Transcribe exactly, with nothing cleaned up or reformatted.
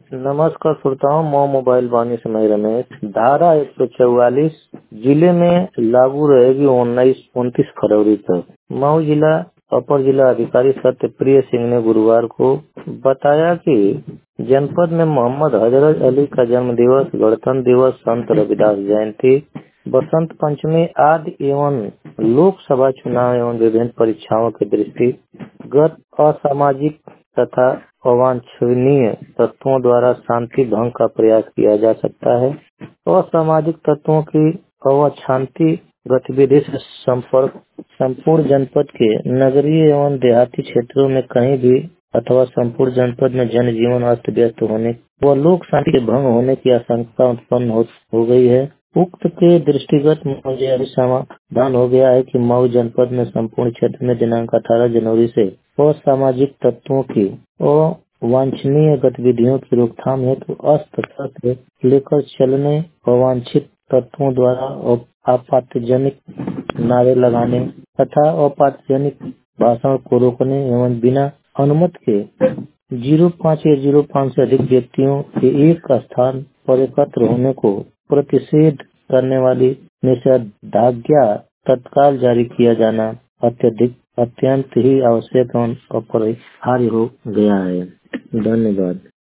नमस्कार श्रोताओं, मैं मोबाइल वाणी से मैं रमेश। धारा एक सौ चौवालीस जिले में लागू रहेगी उन्नीस उनतीस फरवरी तक। मऊ जिला अपर जिला अधिकारी सत्यप्रिय सिंह ने गुरुवार को बताया कि जनपद में मोहम्मद हजरत अली का जन्म दिवस, गणतंत्र दिवस, संत रविदास जयंती, बसंत पंचमी आदि एवं लोकसभा चुनाव एवं विभिन्न परीक्षाओं के दृष्टिगत असामाजिक तथा अवांछनीय तत्वों द्वारा शांति भंग का प्रयास किया जा सकता है। असामाजिक तत्वों की अवांछनीय गतिविधि से संपर्क संपूर्ण जनपद के नगरीय एवं देहाती क्षेत्रों में कहीं भी अथवा संपूर्ण जनपद में जनजीवन अस्त व्यस्त होने व लोक शांति के भंग होने की आशंका उत्पन्न हो, हो गई है। उक्त के दृष्टिगत मुझे अभी समाधान हो गया है कि मऊ जनपद में संपूर्ण क्षेत्र में दिनांक अठारह जनवरी से असामाजिक तत्वों की अवांछनीय गतिविधियों की रोकथाम हेतु अस्त्र शस्त्र लेकर चलने, अवांछित तत्वों द्वारा आपत्तिजनक नारे लगाने तथा आपत्तिजनक भाषण को रोकने एवं बिना अनुमति के जीरो पाँच या जीरो पाँच से अधिक व्यक्तियों के एक स्थान पर एकत्र होने को प्रतिषेध करने वाली निषेधाज्ञा तत्काल जारी किया जाना अत्यधिक अत्यंत ही आवश्यक एवं अपरिहार्य हो गया है। धन्यवाद।